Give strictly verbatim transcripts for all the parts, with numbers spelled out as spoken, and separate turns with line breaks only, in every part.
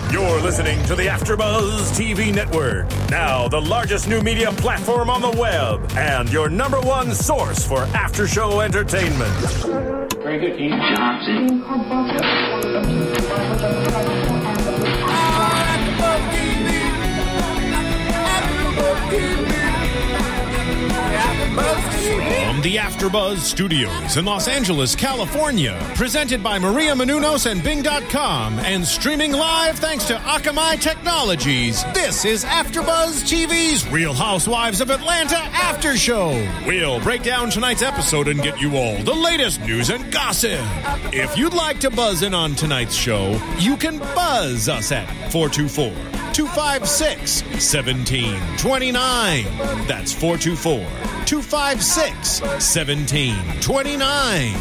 You're listening to the AfterBuzz T V Network, now the largest new media platform on the web, and your number one source for after-show entertainment.
Very good, Dean Johnson.
From the AfterBuzz Studios in Los Angeles, California, presented by Maria Menounos and Bing dot com, and streaming live thanks to Akamai Technologies, this is AfterBuzz T V's Real Housewives of Atlanta After Show. We'll break down tonight's episode and get you all the latest news and gossip. If you'd like to buzz in on tonight's show, you can buzz us at four two four, two five six, one seven two nine. That's four two four, two five six, one seven two nine.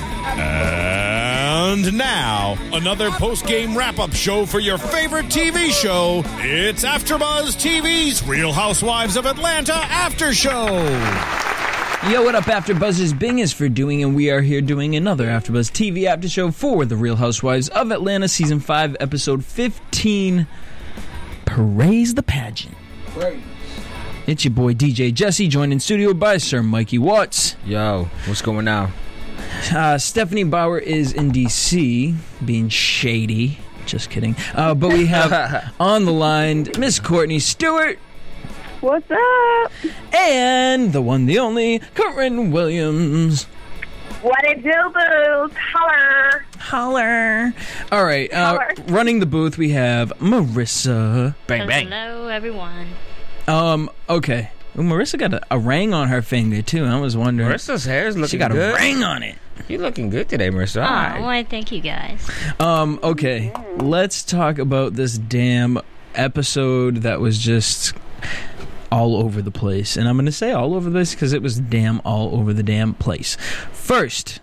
And now, another post-game wrap-up show for your favorite T V show. It's AfterBuzz T V's Real Housewives of Atlanta After Show.
Yo, what up, AfterBuzz's Bing is for doing, and we are here doing another AfterBuzz T V After Show for The Real Housewives of Atlanta, Season five, Episode fifteen, Praise the Pageant.
Praise.
It's your boy D J Jesse, joined in studio by Sir Mikey Watts.
Yo, what's going on?
Uh, Stephanie Bauer is in D C, being shady. Just kidding. Uh, but we have on the line Miss Courtney Stewart.
What's up?
And the one, the only, Corinne Williams.
What it do, boo? Holler.
Holler. All right, uh, running the booth, we have Marissa.
Bang, bang.
Hello, everyone.
Um, okay. Well, Marissa got a, a ring on her finger, too. I was wondering.
Marissa's hair is looking
She got
good.
a ring on it.
You're looking good today, Marissa.
Oh,
All right.
well, thank you guys.
Um, okay. Let's talk about this damn episode that was just all over the place. And I'm going to say all over this because it was damn all over the damn place. First,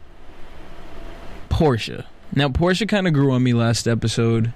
Portia. Now, Portia kind of grew on me last episode.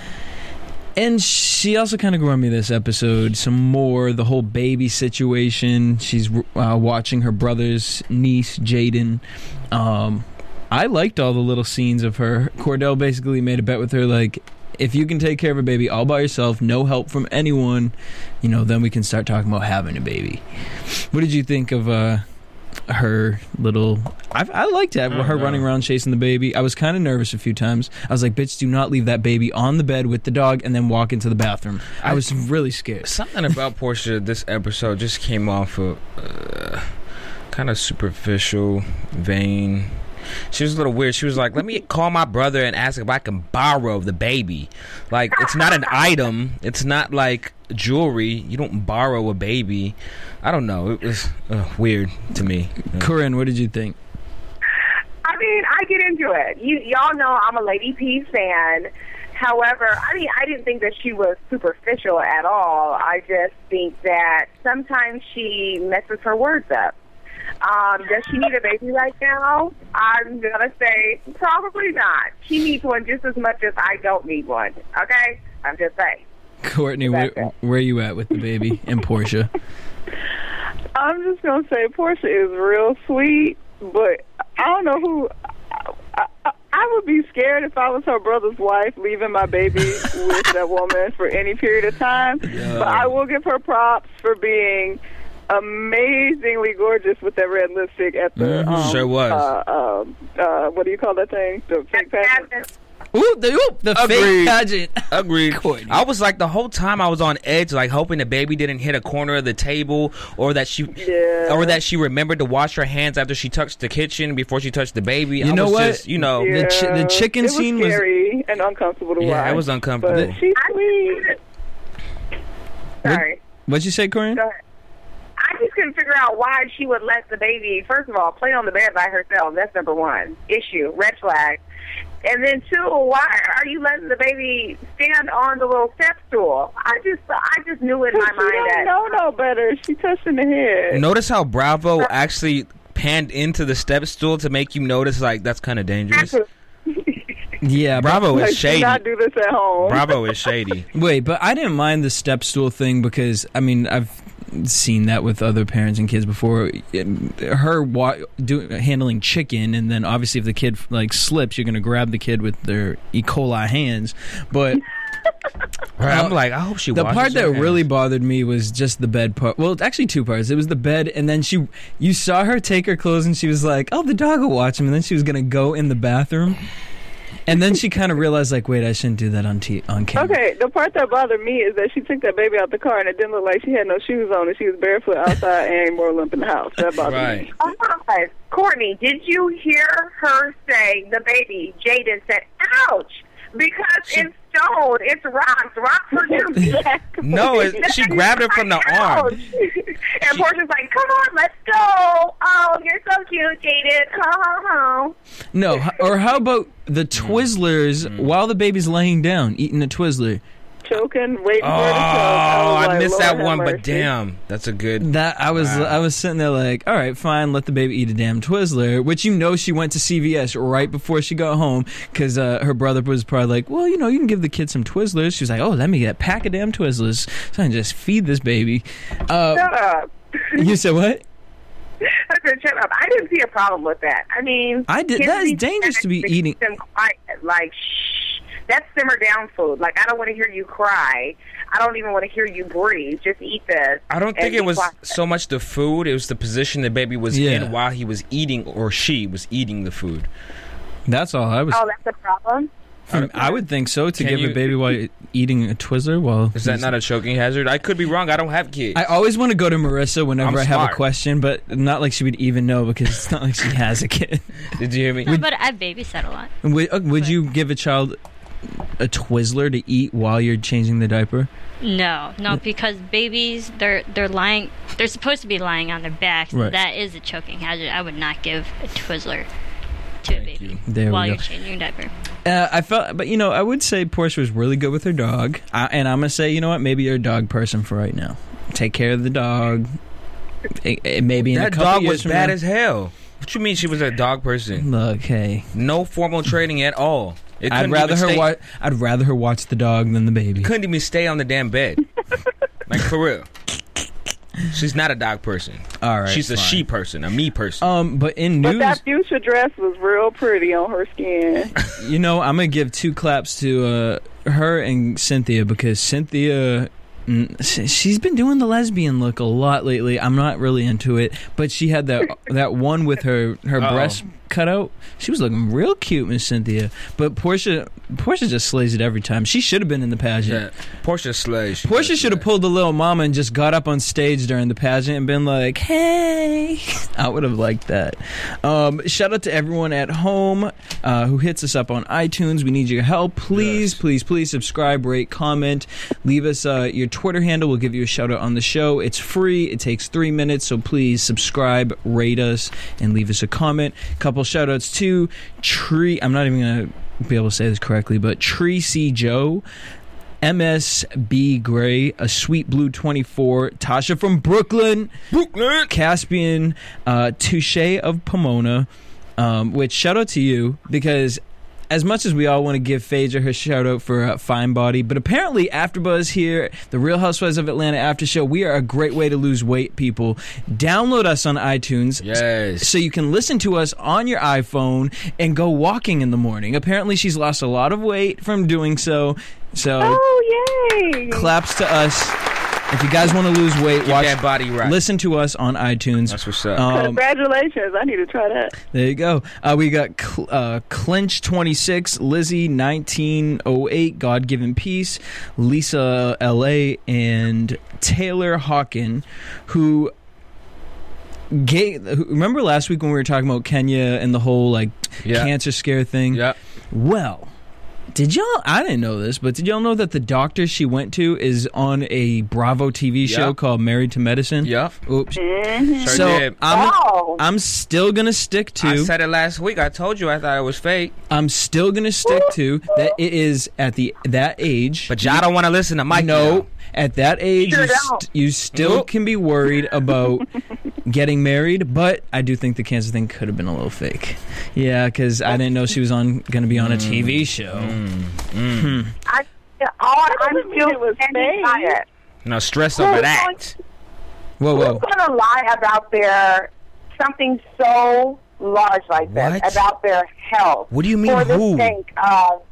And she also kind of grew on me this episode some more. The whole baby situation. She's uh, watching her brother's niece, Jaden. Um, I liked all the little scenes of her. Cordell basically made a bet with her, like, if you can take care of a baby all by yourself, no help from anyone, you know, then we can start talking about having a baby. What did you think of uh, her little... I, I liked it, her know. running around chasing the baby. I was kind of nervous a few times. I was like, bitch, do not leave that baby on the bed with the dog and then walk into the bathroom. I, I was really scared.
Something about Portia this episode just came off of uh, kind of superficial, vain... She was a little weird. She was like, let me call my brother and ask if I can borrow the baby. Like, it's not an item. It's not like jewelry. You don't borrow a baby. I don't know. It was uh, weird to me.
Corinne, what did you think?
I mean, I get into it. You, y'all know I'm a Lady P fan. However, I mean, I didn't think that she was superficial at all. I just think that sometimes she messes her words up. Um, does she need a baby right now? I'm going to say probably not. She needs one just as much as I don't need one. Okay? I'm just saying.
Courtney, where, where are you at with the baby and Portia?
I'm just going to say Portia is real sweet, but I don't know who... I, I, I would be scared if I was her brother's wife leaving my baby with that woman for any period of time. Yeah. But I will give her props for being... amazingly gorgeous with that red lipstick at the
mm-hmm.
um,
sure was.
Uh, uh, uh, what do you call that thing? The fake pageant.
Ooh, the, ooh, the fake pageant.
Agreed. I was like the whole time I was on edge, like hoping the baby didn't hit a corner of the table, or that she,
yeah.
or that she remembered to wash her hands after she touched the kitchen before she touched the baby.
You
I
know
was
what?
Just, you know,
yeah.
the ch- the chicken
it was
scene was
scary and uncomfortable to
yeah,
watch.
it was uncomfortable.
But she's sweet.
Sorry.
What'd you say, Corinne?
Go ahead. I just couldn't figure out why she would let the baby, first of all, play on the bed by herself. That's number one. Issue. Red flag. And then, two, why are you letting the baby stand on the little step stool? I just I just knew in my
she
mind
don't
that...
know no better. She touched in the head.
Notice how Bravo actually panned into the step stool to make you notice, like, that's kind of dangerous.
Yeah,
Bravo
like,
is shady.
Do not do this at home.
Bravo is shady.
Wait, but I didn't mind the step stool thing because, I mean, I've seen that with other parents and kids before. Her wa- do, handling chicken, and then obviously if the kid like slips, you're going to grab the kid with their E. coli hands. But
Right, I'm
Uh,
like, I hope she
The
washes
part that
her hands.
really bothered me was just the bed part. Well, it's actually two parts. It was the bed, and then she, you saw her take her clothes, and she was like, "Oh, the dog will watch him." And then she was gonna go in the bathroom, and then she kind of realized, like, "Wait, I shouldn't do that on t- on camera."
Okay, the part that bothered me is that she took that baby out the car and it didn't look like she had no shoes on and she was barefoot outside and ain't more limp in the house. That bothered
Right.
me.
Oh my, Courtney, did you hear her say, the baby, Jaden said, ouch, because it's stone, it's rocks, rocks are just
No, it, she grabbed her from the arm.
And Portia's like, come on, let's go. Oh, you're so cute, Jaden. Ha, ha, ha.
No, h- or how about the Twizzlers while the baby's laying down eating a Twizzler?
Choking, waiting
Oh,
for her to choke. I, was
I
like,
missed
Lord
that
have
one,
mercy.
but damn, that's a good.
That I was
Wow.
I was sitting there like, all right, fine, let the baby eat a damn Twizzler, which you know she went to C V S right before she got home because uh, her brother was probably like, well, you know, you can give the kid some Twizzlers. She was like, oh, let me get a pack of damn Twizzlers so I can just feed this baby. Uh,
Shut up.
you said what?
I said, shut up. I didn't see a problem with that. I mean,
I did-
kids
that is
need
dangerous to be
keep
eating-
them quiet. Like, shh. That's simmer down food. Like, I don't want to hear you cry. I don't even want to hear you breathe. Just eat this.
I don't
and
think
be
it was
quiet.
so much the food; it was the position the baby was
Yeah.
in while he was eating, or she was eating the food.
That's all I was.
Oh, that's a problem?
I, I would think so to
Can
give
you-
a baby while you're eating a Twizzler. While
Is that
he's-
not a choking hazard? I could be wrong. I don't have kids.
I always want to go to Marissa whenever
I'm
I have
smart.
a question, but not like she would even know because it's not like she has a kid.
Did you hear me?
No, but I babysat a lot.
Would, uh, would you give a child a Twizzler to eat while you're changing the diaper?
No, no, because babies, they're they're lying. They're supposed to be lying on their backs.
Right.
That is a choking hazard. I would not give a Twizzler to a
Thank
baby
you.
There we
while
go.
you're changing your diaper.
Uh, I felt, but you know, I would say Portia was really good with her dog, I, and I'm gonna say, you know what? Maybe you're a dog person for right now. Take care of the dog. It, it maybe in a
That
couple
dog
years
was
from
bad
now-
as hell. What you mean she was a dog person?
Look, hey,
No formal training at all. It
I'd
couldn't
rather
even
her
stay-
wa- I'd rather her watch the dog than the baby.
couldn't even stay on the damn bed. Like for real. She's not a dog person.
All right,
She's a
fine.
she person, a me person.
Um, but in
But
news,
that fuchsia dress was real pretty on her skin.
you know, I'm gonna give two claps to uh, her and Cynthia because Cynthia, mm, sh- she's been doing the lesbian look a lot lately. I'm not really into it, but she had that that one with her her
Uh-oh.
breast cut out. She was looking real cute, Miss Cynthia. But Portia, Portia just slays it every time. She should have been in the pageant.
yeah. Portia slays. She
Portia
does
should have
that.
pulled the little mama and just got up on stage during the pageant and been like, hey. I would have liked that. Um, shout out to everyone at home uh, who hits us up on iTunes. We need your help. Please,
Yes.
please, please subscribe, rate, comment. Leave us uh, your Twitter handle. We'll give you a shout out on the show. It's free. It takes three minutes. So please subscribe, rate us, and leave us a comment. Couple shout outs to Tree. I'm not even going to be able to say this correctly, but Tree C. Joe. M S B Gray, a Sweet Blue twenty-four, Tasha from Brooklyn,
Brooklyn.
Caspian, uh, Touche of Pomona, um, which shout out to you because as much as we all want to give Phaedra her shout out for uh, Fine Body, but apparently AfterBuzz here, the Real Housewives of Atlanta After Show, we are a great way to lose weight, people. Download us on iTunes.
Yes.
So you can listen to us on your iPhone and go walking in the morning. Apparently she's lost a lot of weight from doing so. So
Oh, yay!
claps to us. If you guys want to lose weight,
Get
watch,
that body right.
listen to us on iTunes.
That's what's up.
Um,
Congratulations. I need to try that.
there you go. Uh, we got Cl- uh, Clinch twenty-six, Lizzie nineteen oh eight, God Given Peace, Lisa L A, and Taylor Hawken, who gave. who- Remember last week when we were talking about Kenya and the whole like
Yeah.
cancer scare thing?
yeah.
Well, did y'all? I didn't know this, but did y'all know that the doctor she went to is on a Bravo T V show
Yeah.
called Married to Medicine?
Yep.
Oops.
Sure
So
did.
I'm
Oh.
I'm still gonna stick to.
I said it last week. I told you I thought it was fake.
I'm still gonna stick to that. It is at the that age.
But y'all don't want to listen to Mike.
no, at that age,
Sure
you,
don't.
st- you still
Nope.
can be worried about getting married. But I do think the cancer thing could have been a little fake. Yeah, because I didn't know she was on gonna be on a T V show.
Mm.
I, all, I'm
doesn't mean
still
it was
standing
fake.
by it.
No stress over
Who's
that.
Whoa,
Who's
whoa.
going to lie about their something so large like this,
What?
about their health?
What do you mean
For this
who?
sake of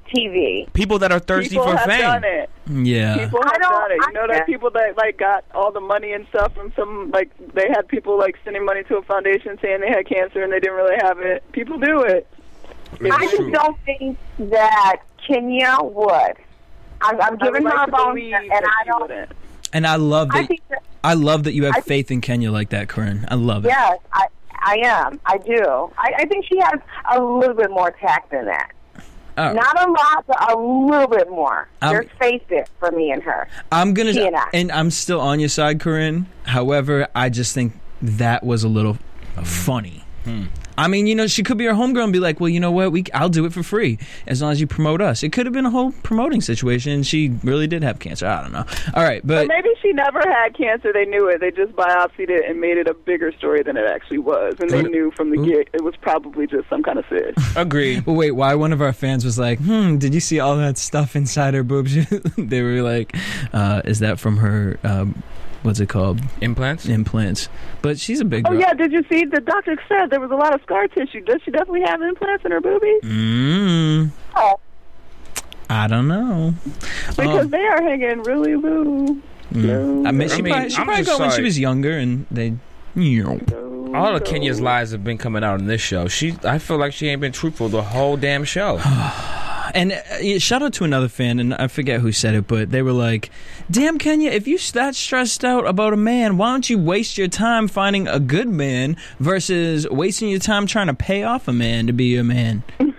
T V.
People that are thirsty
people
for
have
fame.
done it.
Yeah.
People
I
have
don't-
done it. You
I
know that
get-
people that like got all the money and stuff from some like they had people like sending money to a foundation saying they had cancer and they didn't really have it. People do it.
I
It's
just
true.
don't think that Kenya would. I'm, I'm
I would
giving
like
her a
to
bone,
believe
and
that
I
she
don't.
wouldn't.
And I love
I
that.
think that
I love that you have
I-
faith in Kenya like that, Corinne. I love it.
yes, I I am. I do. I, I think she has a little bit more tact than that.
All right.
Not a lot, but a little bit more.
Um,
There's faith there for me and her.
I'm gonna,
She and I.
and I'm still on your side, Corinne. However, I just think that was a little funny.
Hmm.
I mean, you know, she could be her homegirl and be like, "Well, you know what? We, I'll do it for free as long as you promote us." It could have been a whole promoting situation. And she really did have cancer. I don't know. All right,
But
but
maybe she never had cancer. They knew it. They just biopsied it and made it a bigger story than it actually was. And they
Good.
knew from the
Ooh.
get it was probably just some kind of cyst.
Agreed.
But wait, why one of our fans was like, hmm, did you see all that stuff inside her boobs? They were like, uh, is that from her, um, what's it called?
Implants?
Implants. But she's a big
Oh
girl.
yeah, did you see the doctor said there was a lot of scar tissue? Does she definitely have implants in her boobies?
Mm,
Oh,
I don't know.
Because
Um,
they are hanging really low.
mm. I mean, she
I mean,
probably, she
I'm
probably
just
got when she
sorry.
was younger and they, you know.
low,
All of
low.
Kenya's lies have been coming out on this show. She, I feel like she ain't been truthful the whole damn show.
And uh, yeah, shout out to another fan, and I forget who said it, but they were like, damn, Kenya, if you're that stressed out about a man, why don't you waste your time finding a good man versus wasting your time trying to pay off a man to be a man?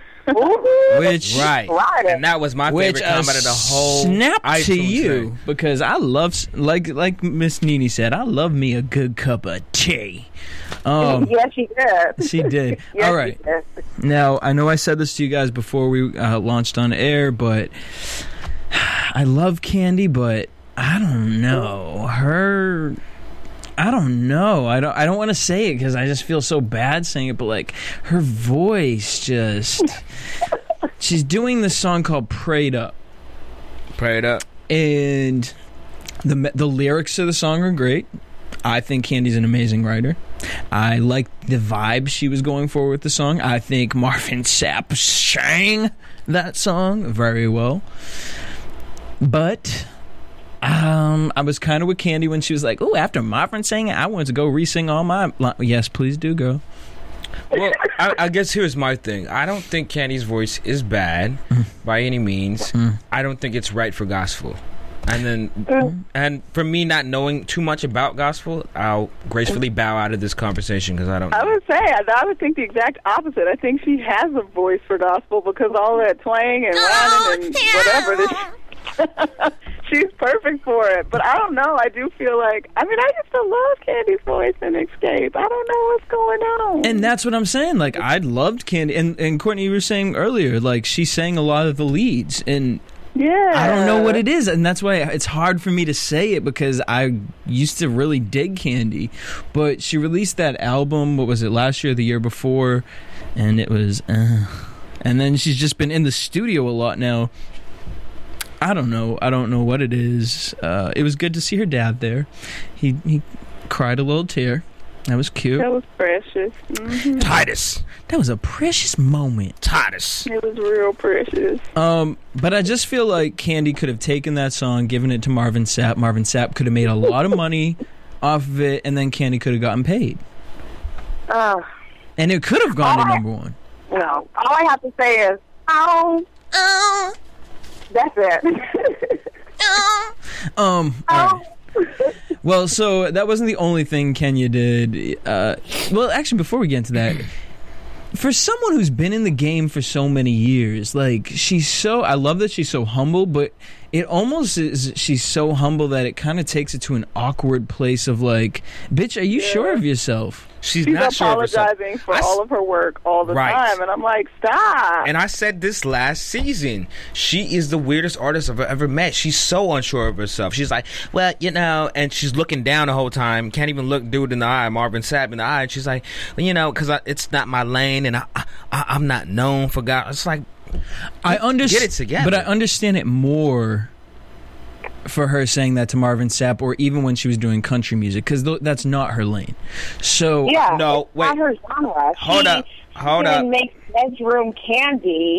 Which,
Right.
Right.
And that was my
which
favorite
uh,
comment of the whole
snap to
iTunes
you,
thing.
because I love, s- like like Miss Nene said, I love me a good cup of tea. Um,
yes, she did.
she did.
Yes,
All right.
she did.
Now, I know I said this to you guys before we uh, launched on air, but I love Candy, but I don't know. Her I don't know. I don't I don't want to say it because I just feel so bad saying it, but like her voice just she's doing this song called Prayed Up.
Pray it up.
And the me- the lyrics to the song are great. I think Candy's an amazing writer. I like the vibe she was going for with the song. I think Marvin Sapp sang that song very well. But um, I was kind of with Candy when she was like, "Oh, after Marvin sang it, I wanted to go re-sing all my." Li-. Yes, please do, girl.
Well, I, I guess here's my thing. I don't think Candy's voice is bad by any means. I don't think it's right for gospel. And then, and for me not knowing too much about gospel, I'll gracefully bow out of this conversation because I don't
I
know.
would say I, I would think the exact opposite. I think she has a voice for gospel because all that twang and whining and whatever. This, she's perfect for it. But I don't know. I do feel like I mean I used to love Candy's voice in Escape. I don't know what's going on.
And that's what I'm saying. Like, I loved Candy. And, and Courtney, you were saying earlier, like, she sang a lot of the leads. And
yeah,
I don't know what it is, and that's why it's hard for me to say it because I used to really dig Candy. But she released that album, what was it, last year or the year before, and it was, uh, and then she's just been in the studio a lot now. I don't know. I don't know what it is. Uh, it was good to see her dad there. He he cried a little tear. That was cute.
That was precious. hmm
Titus.
That was a precious moment.
Titus.
It was real precious.
Um, but I just feel like Candy could have taken that song, given it to Marvin Sapp. Marvin Sapp could have made a lot of money off of it, and then Candy could have gotten paid.
Uh,
And it could have gone to number one.
no, all I have to say is, oh, oh, that's it.
Um, all right. Well, so that wasn't the only thing Kenya did. Uh, well, actually, before we get into that, for someone who's been in the game for so many years, like, she's so, I love that she's so humble, but it almost is, she's so humble that it kind of takes it to an awkward place of like, bitch, are you
Yeah.
sure of yourself?
She's,
She's
not sure of herself.
apologizing for
I s-
all of her work all the
Right.
time, and I'm like, stop.
And I said this last season. She is the weirdest artist I've ever met. She's so unsure of herself. She's like, well, you know, and she's looking down the whole time. Can't even look dude in the eye, Marvin Sapp in the eye. And she's like, well, you know, because it's not my lane, and I, I, I'm not known for God. It's like,
I understand,
get it together.
but I understand it more for her saying that to Marvin Sapp, or even when she was doing country music, because th- that's not her lane. So
Yeah,
No,
it's
wait.
not her genre.
Hold
she,
up. Hold
she
up.
makes bedroom candy,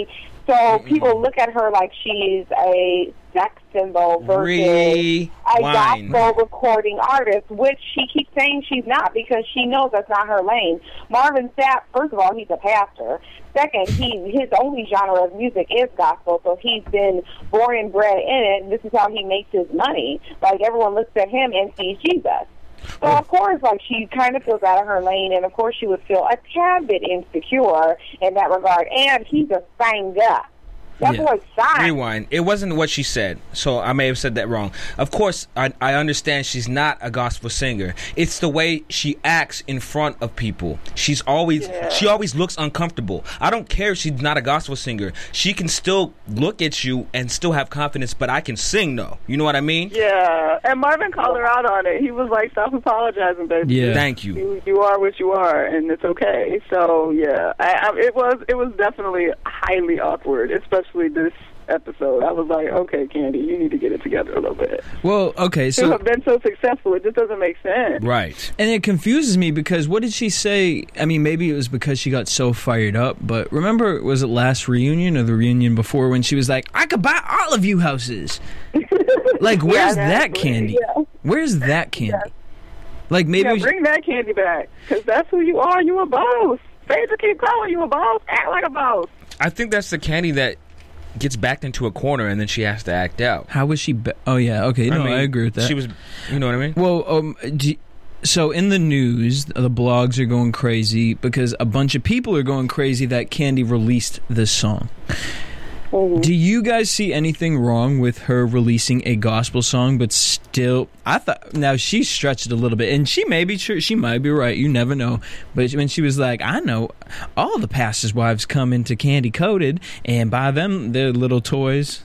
So mm-hmm. people look at her like she's a sex symbol versus
Rewind.
a gospel recording artist, which she keeps saying she's not because she knows that's not her lane. Marvin Sapp, first of all, he's a pastor. Second, he his only genre of music is gospel, so he's been born and bred in it, and this is how he makes his money. Like, everyone looks at him and sees Jesus. So, of course, like, she kind of feels out of her lane, and, of course, she would feel a tad bit insecure in that regard. And he's a sang up. That
Yeah.
boy's fine.
Rewind. It wasn't what she said, so I may have said that wrong. Of course, I, I understand she's not a gospel singer. It's the way she acts in front of people. She's always
Yeah.
she always looks uncomfortable. I don't care if she's not a gospel singer. She can still look at you and still have confidence, but I can sing though. You know what I mean?
Yeah, and Marvin called her out on it. He was like, "Stop apologizing, baby.
Yeah.
Thank you.
You, you are what you are, and it's okay." So yeah, I, I, it was it was definitely highly awkward, especially this episode. I was like, "Okay, Candy, you need to get it together a little bit."
Well, okay,
To
so
have been so successful, it just doesn't make sense.
Right.
and it confuses me because what did she say? I mean, maybe it was because she got so fired up, but remember, was it last reunion or the reunion before when she was like, "I could buy all of you houses"? Like, where's
Yeah,
that
exactly.
candy?
Yeah.
Where's that candy?
Yeah.
Like, maybe
Yeah,
we-
bring that Candy back, because that's who you are. You a boss. Phaedra keep calling you a boss. Act like a boss.
I think that's the Candy that gets backed into a corner and then she has to act out.
how was she? Be- oh yeah, okay, no, I,
mean,
agree with that.
She was, you know what I mean?
Well, um, do, so in the news, the blogs are going crazy because a bunch of people are going crazy that Candy released this song.
Mm-hmm.
Do you guys see anything wrong with her releasing a gospel song, but still? I thought now she stretched it a little bit, and she may be true. She might be right. You never know. But when she was like, "I know all the pastors' wives come into Candy Coated and buy them their little toys,"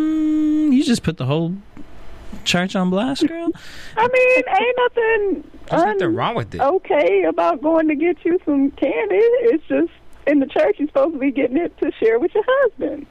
mm, you just put the whole church on blast, girl.
I mean, ain't nothing
There's nothing
un-
wrong with it.
okay about going to get you some candy. It's just in the church you're supposed to be getting it to share with your husband.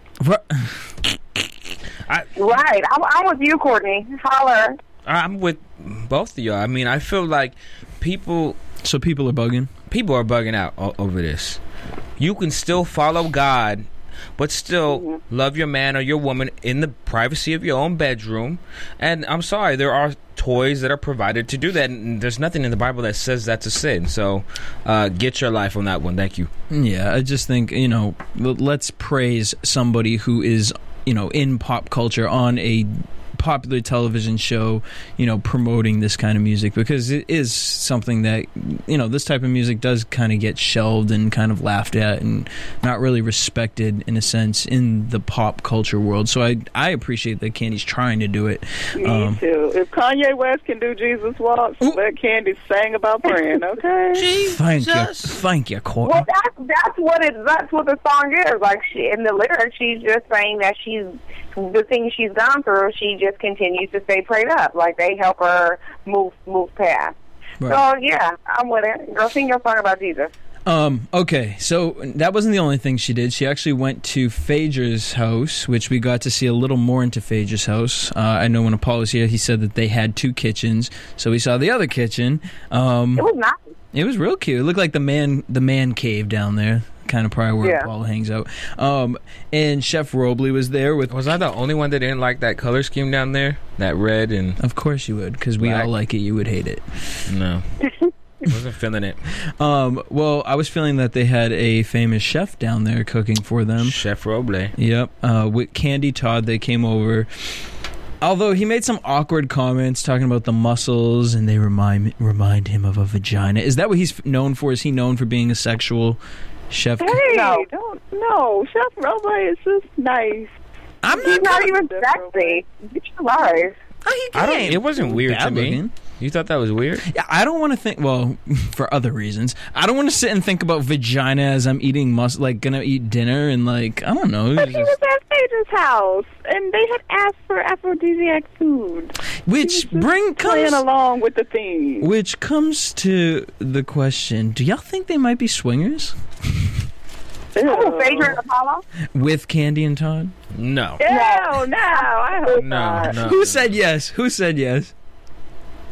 I,
Right. I'm, I'm with you, Courtney. Holler.
I'm with both of y'all. I mean, I feel like people
So people are bugging.
people are bugging out o- over this. You can still follow God, but still
Mm-hmm.
love your man or your woman in the privacy of your own bedroom. And I'm sorry, there are toys that are provided to do that, and there's nothing in the Bible that says that's a sin. So uh, get your life on that one. Thank you.
Yeah, I just think, you know, l- let's praise somebody who is, you know, in pop culture on a popular television show, you know, promoting this kind of music, because it is something that, you know, this type of music does kind of get shelved and kind of laughed at and not really respected in a sense in the pop culture world. So I I appreciate that Candy's trying to do it.
Me
Um,
too. If Kanye West can do Jesus walks, let Candy sing about praying, okay?
Thank you, thank you, Courtney.
Well, that's that's what it. That's what the song is. Like, she, in the lyrics, she's just saying that she's the things she's gone through. She just continues to stay prayed up. Like, they help her move move past.
Right.
So yeah, I'm with it. Girl, sing your song about Jesus.
Um, okay, so that wasn't the only thing she did. She actually went to Phaedra's house, which we got to see a little more into Phaedra's house. Uh, I know when Paul was here, he said that they had two kitchens, so we saw the other kitchen. Um,
It was nice.
it was real cute. It looked like the man, the man cave down there, kind of probably where
Yeah.
Paul hangs out. Um, and Chef Robley was there with.
Was I the only one that didn't like that color scheme down there? That red and
Of course you would, because we
Black.
all like it. You would hate it.
no, wasn't feeling it.
Um, well, I was feeling that they had a famous chef down there cooking for them.
Chef Roble.
Yep. Uh, with Candy Todd, they came over. Although he made some awkward comments talking about the muscles, and they remind remind him of a vagina. Is that what he's known for? Is he known for being a sexual chef?
Hey,
No.
don't no. Chef Roble is just nice.
I'm
He's
not.
not even
That's
sexy. Get your life.
Oh, he
I don't.
can't.
It wasn't weird to
Bad
me.
looking.
You thought that was weird?
Yeah, I don't want to think. Well, for other reasons, I don't want to sit and think about vagina as I'm eating mus. Like gonna eat dinner and like I don't know.
But
it's
he
just-
was at Phaedra's house, and they had asked for aphrodisiac food.
which
He was
bring
just playing
comes
along with the theme.
which comes to the question: do y'all think they might be swingers
Oh, Phaedra and Apollo.
with Candy and Todd?
No.
Hell no, I hope
No.
not.
No.
Who said yes? Who said yes?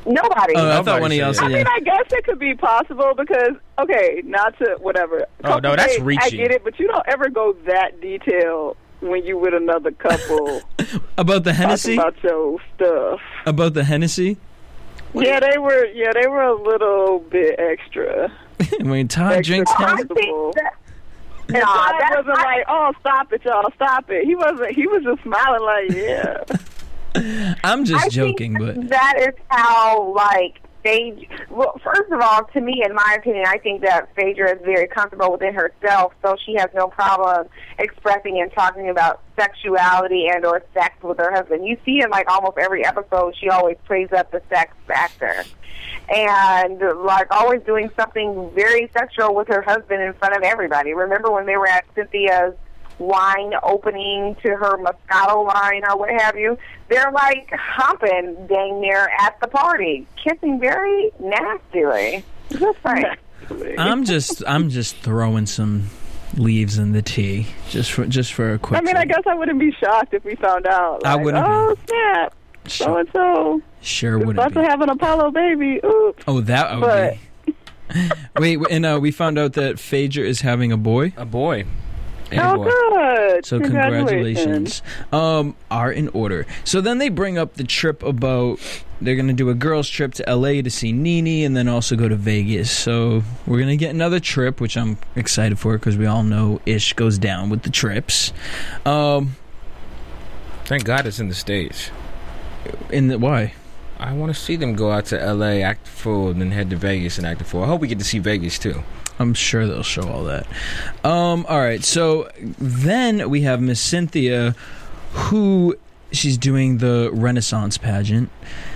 Nobody.
Oh, I thought
Nobody
one of y'all
said
said
I mean,
yeah.
I guess it could be possible because, okay, not to whatever.
Oh,
Couple
no, that's
dates, I
reaching.
get it, but you don't ever go that detailed when you with another couple
About the
talking
Hennessy?
about your stuff.
About the Hennessy?
Yeah, they were. Yeah, they were a little bit extra.
When Todd
extra
drinks
I
Hennessy?
think that.
And
No,
Todd
that's
wasn't
not-
like, "Oh, stop it, y'all, stop it." He wasn't. He was just smiling like, "Yeah."
I'm just
I
joking,
think
but
that is how, like, Phaedra. Well, first of all, to me, in my opinion, I think that Phaedra is very comfortable within herself, so she has no problem expressing and talking about sexuality and or sex with her husband. You see in like almost every episode, she always plays up the sex factor, and like always doing something very sexual with her husband in front of everybody. Remember when they were at Cynthia's wine opening to her Moscato line or what have you? They're like humping dang near at the party, kissing very nastily. Just saying.
I'm just I'm just throwing some leaves in the tea just for just for a quick.
I mean, I
second.
guess I wouldn't be shocked if we found out.
I
Like,
wouldn't
Oh
be.
snap! So
Sure,
and so
sure
is
wouldn't
about
be.
to have an Apollo baby. Oops.
Oh, that would
But-
be. Wait, and uh, we found out that Phaedra is having a boy.
A boy. And a
Oh,
boy.
good.
So congratulations. Um, are in order. So then they bring up the trip about they're gonna do a girls trip to L A to see Nene, and then also go to Vegas. So we're gonna get another trip, which I'm excited for because we all know Ish goes down with the trips. Um,
Thank God it's in the States.
in the why?
I want to see them go out to L A, act a fool, and then head to Vegas and act a fool. I hope we get to see Vegas, too.
I'm sure they'll show all that. Um, all right, so then we have Miss Cynthia, who she's doing the Renaissance pageant,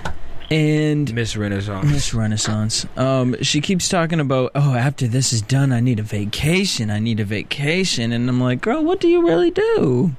and
Miss Renaissance.
Miss Renaissance. Um, she keeps talking about, oh, after this is done, I need a vacation. I need a vacation, and I'm like, girl, what do you really do?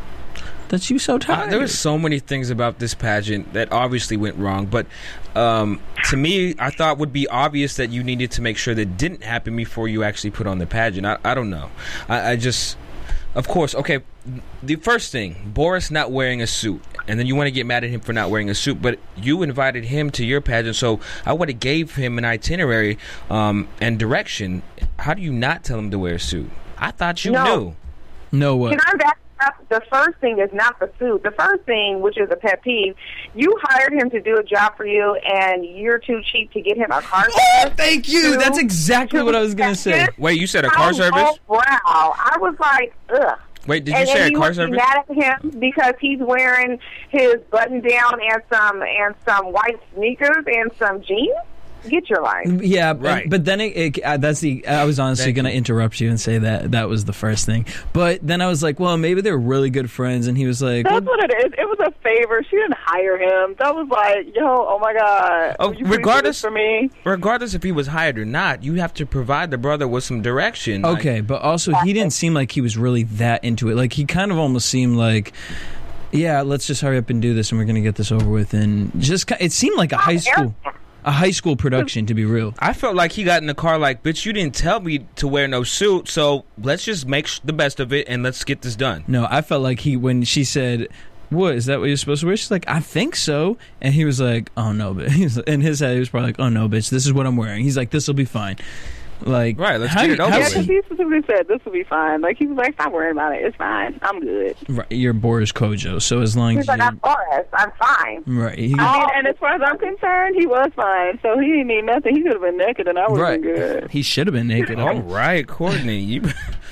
That you so
Uh,
tired?
there were so many things about this pageant that obviously went wrong, but um, to me, I thought would be obvious that you needed to make sure that didn't happen before you actually put on the pageant. I, I don't know. I, I just, of course, okay, the first thing, Boris not wearing a suit, and then you want to get mad at him for not wearing a suit, but you invited him to your pageant, so I would have gave him an itinerary um, and direction. How do you not tell him to wear a suit? I thought you
No.
knew.
no what?
Can I back up? The first thing is not the suit. The first thing, which is a pet peeve, you hired him to do a job for you, and you're too cheap to get him a car service.
Thank you. That's exactly what I was gonna say.
Wait, you said a car
Oh,
service?
Wow. I was like, ugh.
Wait, did you
and
say
and
a
you
car
would be
service?
mad at him because he's wearing his button down and some and some white sneakers and some jeans. Get your life.
Yeah, but-
Right.
but then it, it uh, that's the I was honestly
Thank
going to
you.
interrupt you and say that that was the first thing. But then I was like, well, maybe they're really good friends, and he was like,
That's
well,
what it is. It was a favor. She didn't hire him. That was like, yo, oh my god.
Oh,
Will you please do
regardless-
this for me.
Regardless if he was hired or not, you have to provide the brother with some direction. Like,
okay, but also he didn't seem like he was really that into it. Like he kind of almost seemed like, yeah, let's just hurry up and do this, and we're going to get this over with. And just ki- it seemed like a high school a high school production, to be real.
I felt like he got in the car like, bitch, you didn't tell me to wear no suit, so let's just make sh- the best of it and let's get this done.
No, I felt like he when she said, "What is that? What you're supposed to wear?" She's like, "I think so," and he was like, "Oh no," but he's in his head he was probably like, "Oh no, bitch, this is what I'm wearing." He's like, "This will be fine." Like,
Right, let's
how
get
do-
it over
how
Yeah,
does
with.
because
he-
he specifically said this will be fine. Like, he was like, stop worrying about it. It's fine. I'm good.
Right, you're Boris Kojo, so as long
He's
as
like,
you
I'm Boris. I'm fine.
right, he,
I mean, and as far as I'm concerned, he was fine. So he didn't need nothing. He could have been naked, and I would have
right,
been good.
he should have been naked.
All right, Courtney. You,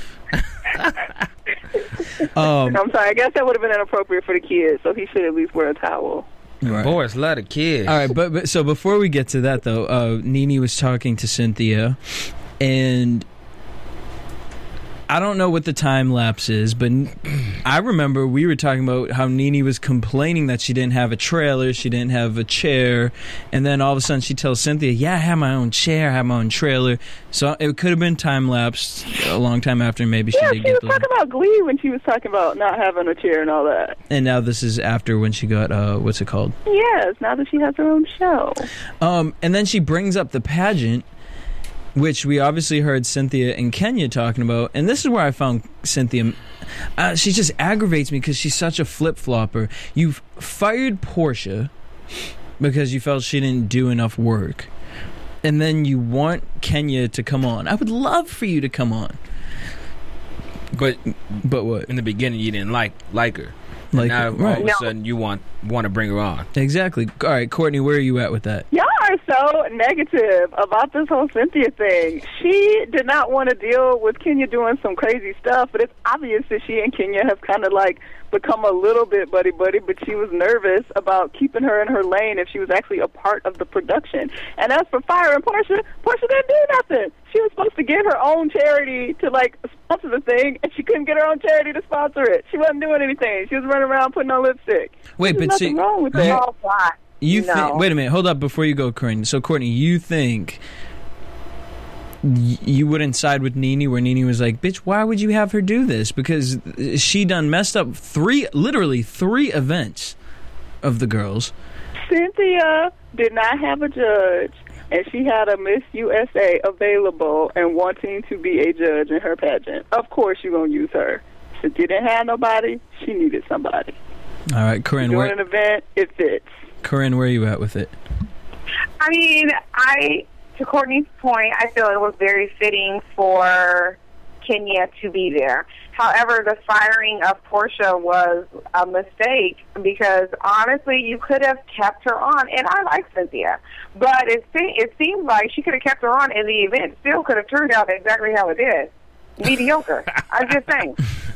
Um,
I'm sorry. I guess that would have been inappropriate for the kids. So he should at least wear a towel.
right.
Boris, love the kids.
All right, but, but so before we get to that though, uh, Nene was talking to Cynthia, and I don't know what the time lapse is, but I remember we were talking about how Nene was complaining that she didn't have a trailer, she didn't have a chair, and then all of a sudden she tells Cynthia, "Yeah, I have my own chair, I have my own trailer." So it could have been time lapsed a long time after. Maybe she
Yeah,
did
she
get
was
the.
talking about Glee when she was talking about not having a chair and all that.
And now this is after when she got uh, what's it called?
Yes, now that she has her own show.
Um, and then she brings up the pageant, which we obviously heard Cynthia and Kenya talking about. And this is where I found Cynthia. Uh, she just aggravates me because she's such a flip-flopper. You've fired Portia, because you felt she didn't do enough work. And then you want Kenya to come on. I would love for you to come on.
But
but what?
In the beginning, you didn't like like her. And
Like,
now
right.
all of a sudden, you want want to bring her on.
Exactly. All right, Courtney, where are you at with that?
Y'all are so negative about this whole Cynthia thing. She did not want to deal with Kenya doing some crazy stuff, but it's obvious that she and Kenya have kind of like become a little bit buddy-buddy, but she was nervous about keeping her in her lane if she was actually a part of the production. And as for firing Portia, Portia didn't do nothing. She was supposed to get her own charity to, like, sponsor the thing, and she couldn't get her own charity to sponsor it. She wasn't doing anything. She was running around putting on lipstick.
Wait,
There's
but
nothing
see,
wrong with
you-
that.
Oh, God.
You
No.
think? Wait a minute. Hold up before you go, Courtney. So, Courtney, you think y- you wouldn't side with Nene, where Nene was like, "Bitch, why would you have her do this?" Because she done messed up three, literally three events of the girls.
Cynthia did not have a judge, and she had a Miss U S A available and wanting to be a judge in her pageant. Of course you're going to use her. Cynthia didn't have nobody. She needed somebody.
All right, Corinne,
Doing
where,
an event, it fits.
Corinne, where are you at with it?
I mean, I, to Courtney's point, I feel it was very fitting for Kenya to be there. However, the firing of Portia was a mistake because, honestly, you could have kept her on. And I like Cynthia. But it, se- it seemed like she could have kept her on, and the event still could have turned out exactly how it did. Mediocre. I'm just saying.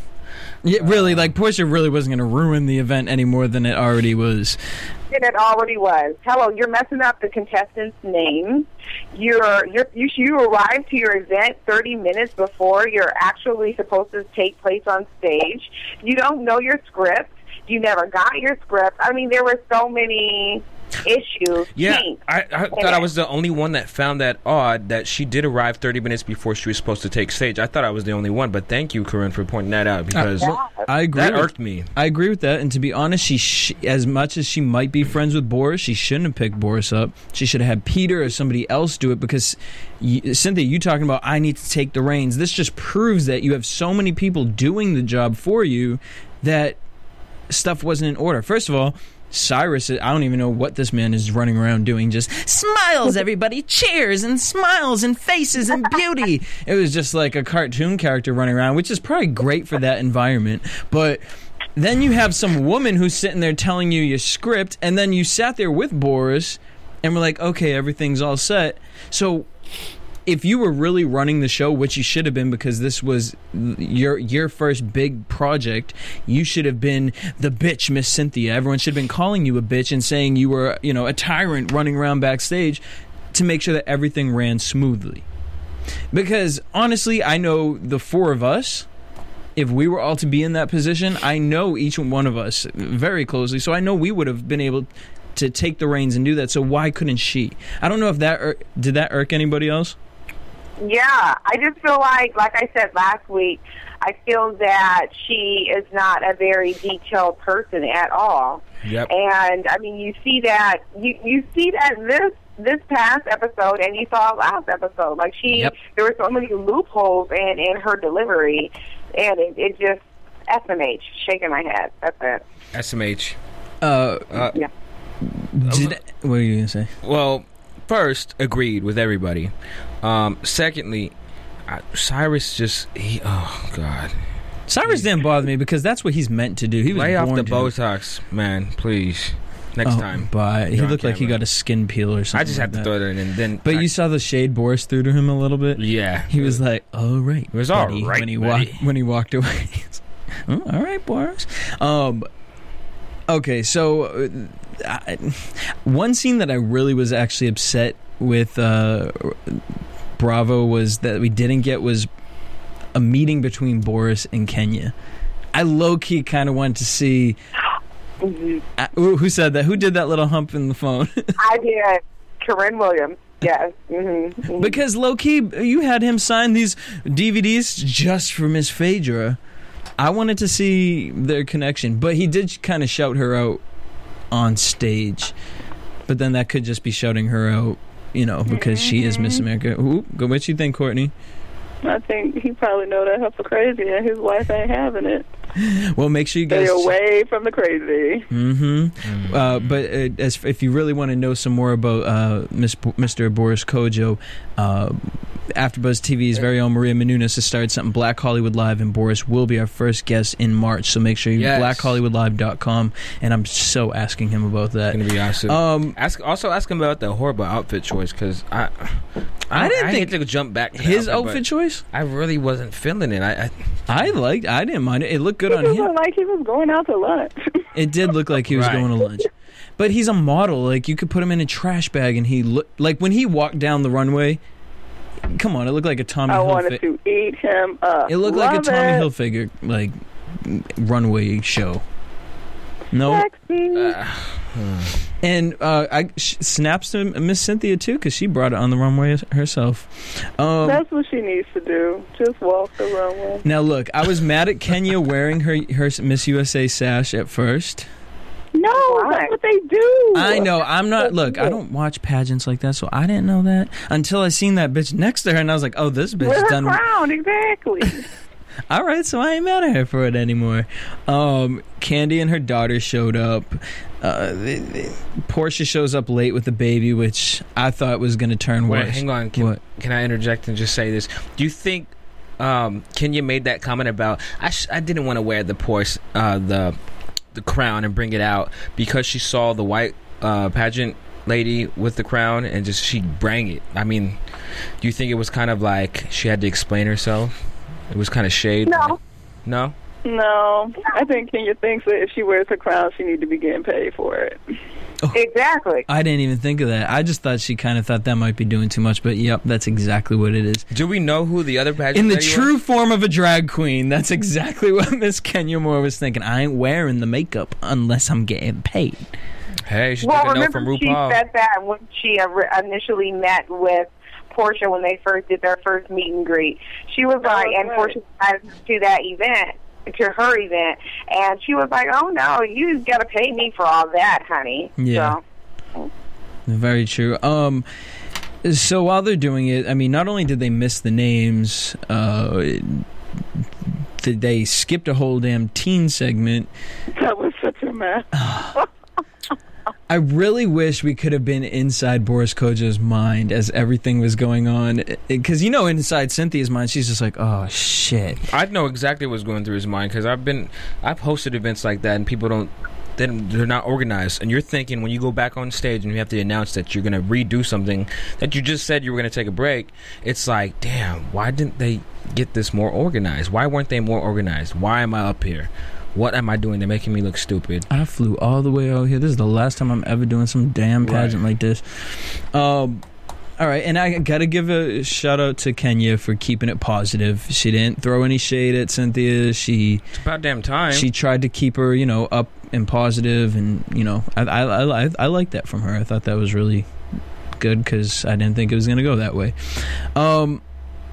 Yeah, really, like Portia really wasn't going to ruin the event any more than it already was.
And it already was. Hello, you're messing up the contestants' names. You're, you're, you you arrive to your event thirty minutes before you're actually supposed to take place on stage. You don't know your script. You never got your script. I mean, there were so many issues.
Yeah,
kinks.
I, I thought I was the only one that found that odd that she did arrive thirty minutes before she was supposed to take stage. I thought I was the only one, but thank you, Corinne, for pointing that out because
Uh, I agree.
that
with,
irked me.
I agree with that. And to be honest, she, sh- as much as she might be friends with Boris, she shouldn't have picked Boris up. She should have had Peter or somebody else do it because, you, Cynthia, you talking about I need to take the reins. This just proves that you have so many people doing the job for you that stuff wasn't in order. First of all, Cyrus, I don't even know what this man is running around doing. Just smiles, everybody, cheers, and smiles, and faces, and beauty. It was just like a cartoon character running around, which is probably great for that environment. But then you have some woman who's sitting there telling you your script, and then you sat there with Boris, and we're like, okay, everything's all set. So if you were really running the show, which you should have been because this was your your first big project, you should have been the bitch, Miss Cynthia. Everyone should have been calling you a bitch and saying you were, you know, a tyrant running around backstage to make sure that everything ran smoothly. Because honestly, I know the four of us, if we were all to be in that position, I know each one of us very closely, so I know we would have been able to take the reins and do that. So why couldn't she? I don't know if that ir- did that irk anybody else?
Yeah, I just feel like, like I said last week, I feel that she is not a very detailed person at all.
Yep.
And I mean, you see that you you see that this this past episode, and you saw last episode. Like she,
Yep.
there were so many loopholes in in her delivery, and it, it just S M H, shaking my head. That's it.
S M H.
Uh,
Uh,
Yeah.
did, what are you gonna say?
Well, first, agreed with everybody. Um, secondly, I, Cyrus just he. Oh God.
Cyrus didn't bother me because that's what he's meant to do. He was
Lay off
born
the
to.
Botox, man, please. Next
Oh,
time.
but he
You're on
looked like he
camera.
got a skin peel or something.
I just
like
had to
that.
throw that in, and then.
But
I,
you saw the shade Boris threw to him a little bit.
yeah,
He was like, "All right."
It was all
buddy,"
right,
when he
buddy.
walked when he walked away. Oh, all right, Boris. Um, okay, so uh, I, one scene that I really was actually upset with uh, Bravo was that we didn't get was a meeting between Boris and Kenya. I low key kind of wanted to see. Uh, who who said that? Who did that little hump in the phone?
I did. Corinne Williams. Yes. Mm-hmm.
Because low key, you had him sign these D V Ds just for Miss Phaedra. I wanted to see their connection, but he did kind of shout her out on stage. But then that could just be shouting her out, you know, because she is Miss America. Ooh, what you think, Courtney?
I think he probably know that heifer crazy, and his wife ain't having it.
Well, make sure you guys
stay away from the crazy.
Mm-hmm. mm-hmm. Uh, but uh, as if you really want to know some more about uh, Mister Boris Kodjoe, uh, AfterBuzz T V's very own Maria Menounos has started something, Black Hollywood Live, and Boris will be our first guest in March. So make sure you
yes.
black hollywood live dot com, and I'm so asking him about that.
It's gonna be awesome.
Um,
ask also ask him about the horrible outfit choice, because I,
I, I didn't
I
think
hate to jump back to
his
outfit,
outfit choice.
I really wasn't feeling it. I
I
I,
liked. I didn't mind it. It looked good
He
on
just
him.
looked like he was going out to lunch.
It did look like he was
Right.
going to lunch. But he's a model. Like, you could put him in a trash bag and he look like when he walked down the runway, come on, it looked like a Tommy
I
Hill
wanted to eat him up.
It looked
Love
like a Tommy
it.
Hilfiger like runway show. No.
Sexy.
uh,
And uh, I sh- snaps to Miss Cynthia too, because she brought it on the runway herself. Um,
That's what she needs to do. Just walk the runway.
now look, I was mad at Kenya wearing her her Miss U S A sash at first.
No,
Why?
that's what they do.
I know. I'm not. Look, I don't watch pageants like that, so I didn't know that until I seen that bitch next to her, and I was like, "Oh, this bitch
With
is
her
done."
crown, exactly.
All right, so I ain't mad at her for it anymore. Um, Candy and her daughter showed up. Uh, the, the, Portia shows up late with the baby, which I thought was going to turn
wait,
worse.
hang on. Can,
What?
can I interject and just say this? Do you think um, Kenya made that comment about I sh- I didn't want to wear the Porsche uh, the the crown and bring it out because she saw the white uh, pageant lady with the crown and just she bring it? I mean, do you think it was kind of like she had to explain herself? It was kind of shade.
No.
No.
No, I think Kenya thinks that if she wears her crown, she need to be getting paid for it.
Exactly.
I didn't even think of that. I just thought she kind of thought that might be doing too much, but yep, that's exactly what it is.
Do we know who the other pageant
In the
lady
true
was?
form of a drag queen, that's exactly what Miss Kenya Moore was thinking. I ain't wearing the makeup unless I'm getting paid.
Hey, she
Well,
took a note
remember
from
she
RuPaul.
said that when she uh, initially met with Portia when they first did their first meet and greet. She was like, and
right.
Portia invited her to that event, to her event, and she was like, "Oh no, you got to pay me for all that, honey."
Yeah.
So,
Very true. Um, so while they're doing it, I mean, not only did they miss the names, uh, th- they skipped a whole damn teen segment.
That was such a mess.
I really wish we could have been inside Boris Kodjoe's mind as everything was going on. Because, you know, inside Cynthia's mind, she's just like, oh, shit.
I know exactly what's going through his mind because I've been, I've hosted events like that and people don't, they don't- they're not organized. And you're thinking when you go back on stage and you have to announce that you're going to redo something that you just said you were going to take a break, it's like, damn, why didn't they get this more organized? Why weren't they more organized? Why am I up here? What am I doing? They're making me look stupid.
I flew all the way out here. This is the last time I'm ever doing some damn pageant
Right.
like this. Um, all right, and I got to give a shout out to Kenya for keeping it positive. She didn't throw any shade at Cynthia. She
It's about damn time.
she tried to keep her, you know, up and positive, and you know, I I I, I, I like that from her. I thought that was really good because I didn't think it was going to go that way. Um.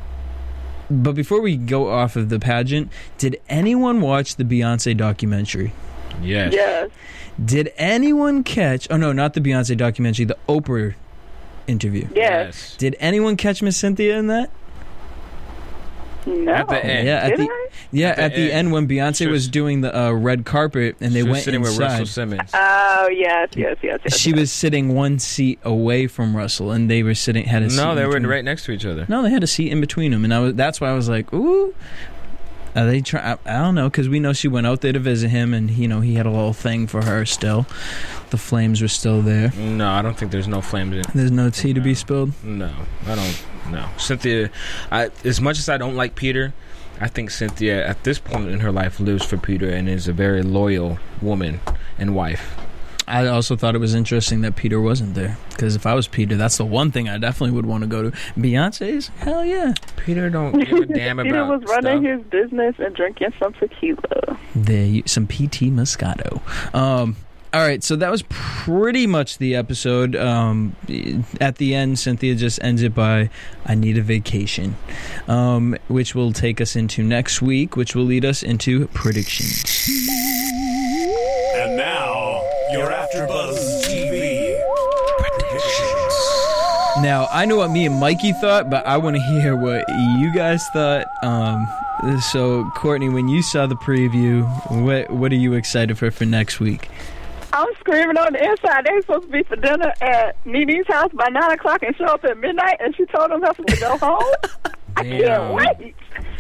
But before we go off of the pageant, did anyone watch the Beyonce documentary?
yes.
Yes.
Did anyone catch... Oh, no, not the Beyonce documentary, the Oprah interview.
Yes.
Did anyone catch Miss Cynthia in that?
No.
At the end.
Yeah, at
Did
the,
I?
yeah,
At the
at the
end.
end when Beyonce
She was-
was doing the uh, red carpet and they
She was
went
sitting with Russell
inside.
Simmons.
Oh, yes, yes, yes, yes.
She was sitting one seat away from Russell, and they were sitting had a seat
No,
in
they were
between.
right next to each other.
No, they had a seat in between them, and I was that's why I was like, ooh. Are they try? I, I don't know, because we know she went out there to visit him, and you know he had a little thing for her still. The flames were still there.
No, I don't think there's no flames in.
There's no tea to be
No.
spilled.
No, I don't. No, Cynthia. I, as much as I don't like Peter, I think Cynthia at this point in her life lives for Peter and is a very loyal woman and wife.
I also thought it was interesting that Peter wasn't there, because if I was Peter, that's the one thing I definitely would want to go to. Beyonce's? Hell yeah.
Peter don't give a damn
Peter
about
was running
stuff.
his business and drinking some tequila.
There, you, some P T Moscato. Um, all right, so that was pretty much the episode. Um, at the end, Cynthia just ends it by, I need a vacation, um, which will take us into next week, which will lead us into predictions.
And now, your AfterBuzz T V predictions.
Now, I know what me and Mikey thought, but I want to hear what you guys thought. Um, so, Courtney, when you saw the preview, what what are you excited for for next week?
I'm screaming on the inside. They were supposed to be for dinner at Nene's house by nine o'clock and show up at midnight, and she told them to go home. I can't wait.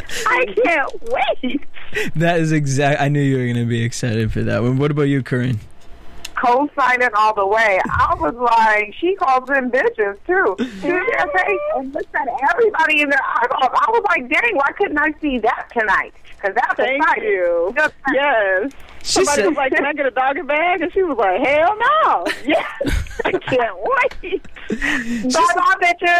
I can't wait.
That is exact. I knew you were going to be excited for that one. What about you, Corinne?
Co-signing all the way. I was like, she calls them bitches too. She just face and looked at everybody in their eyeballs. I was like, dang, why couldn't I see that tonight? Because that's
Thank
exciting.
you.
Just,
yes.
She
Somebody
said,
was like, can I get a doggy bag? And she was like, hell no. Yes. I can't wait.
bye-bye,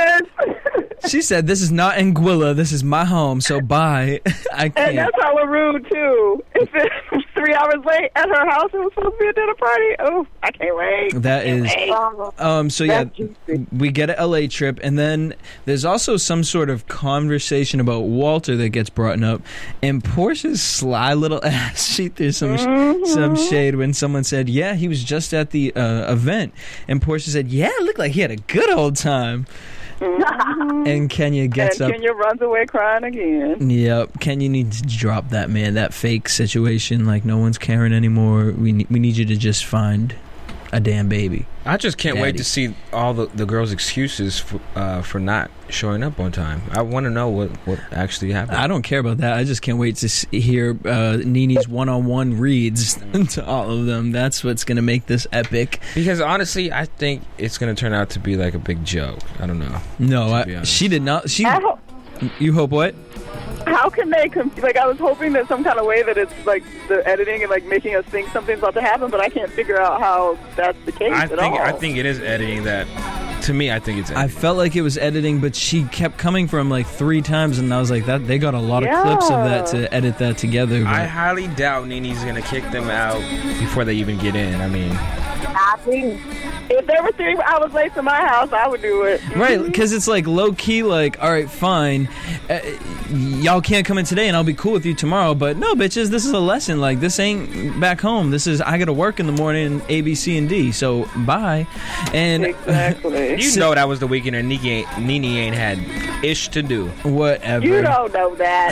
bitches.
she said, this is not Anguilla. This is my home, so bye. I can't.
And that's hella rude, too. If it was three hours late at her house, it was supposed to be a dinner party. Oh, I can't wait.
That
can't
is...
wait.
Um, so, yeah,
That's juicy.
we get an L A trip, and then there's also some sort of conversation about Walter that gets brought up, and Portia's sly little ass, she threw some,
Mm-hmm.
some shade when someone said, yeah, he was just at the uh, event, and Portia said, yeah, it looked like he had a good old time.
Mm-hmm.
And Kenya gets
and
up.
Kenya runs away crying again.
Yep, Kenya needs to drop that, man. That fake situation, like no one's caring anymore. We ne- we need you to just find a damn baby.
I just can't
Daddy.
wait to see all the, the girls' excuses for, uh, for not showing up on time. I want to know what, what actually happened.
I don't care about that. I just can't wait to s- hear uh, Nene's one-on-one reads to all of them. That's what's going to make this epic.
Because honestly, I think it's going to turn out to be like a big joke. I don't know.
No,
To be
I,
honest.
she did not. She.
I hope,
You hope what?
how can they, com- like, I was hoping that some kind of way that it's, like, the editing and, like, making us think something's about to happen, but I can't figure out how that's the case
I
at
think
all.
I think it is editing that. To me, I think it's editing.
I felt like it was editing, but she kept coming from like three times, and I was like, "That they got a lot of
Yeah.
clips of that to edit that together." But
I highly doubt Nene's going to kick them out before they even get in. I mean,
I think
If there were three hours late to my house, I would do it.
Right, because it's like low key, like, all right, fine, uh, y'all can't come in today, and I'll be cool with you tomorrow. But no, bitches, this is a lesson. Like, this ain't back home. This is I gotta work in the morning, A, B, C, and D. So bye. And
Exactly.
you know that was the weekend, and Nene ain't, Nene ain't had ish to do.
whatever.
You don't know that.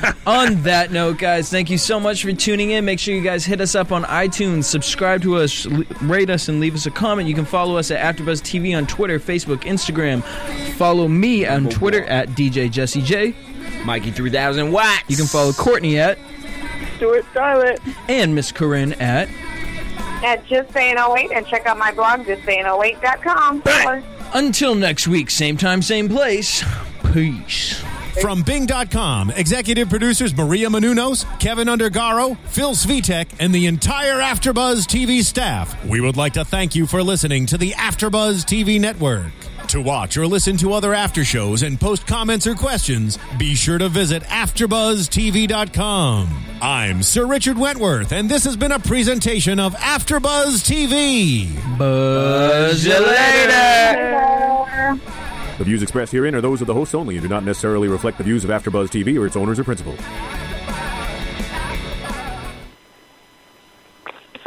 On that note, guys, thank you so much for tuning in. Make sure you guys hit us up on iTunes, subscribe to us, l- rate us, and leave us a comment. You can follow us at AfterBuzz T V on Twitter, Facebook, Instagram. Follow me on Twitter at D J Jesse J.
Mikey three thousand watts.
You can follow Courtney at
Stuart Scarlett.
and Miss Corinne at.
at Just Saying oh eight and check out my blog, just saying oh eight dot com.
Until next week, same time, same place. Peace.
From Bing dot com, executive producers Maria Menounos, Kevin Undergaro, Phil Svitek, and the entire AfterBuzz T V staff, we would like to thank you for listening to the AfterBuzz T V network. To watch or listen to other after shows and post comments or questions, be sure to visit after buzz T V dot com. I'm Sir Richard Wentworth, and this has been a presentation of AfterBuzz T V.
Buzz you later.
The views expressed herein are those of the hosts only and do not necessarily reflect the views of AfterBuzz T V or its owners or principals.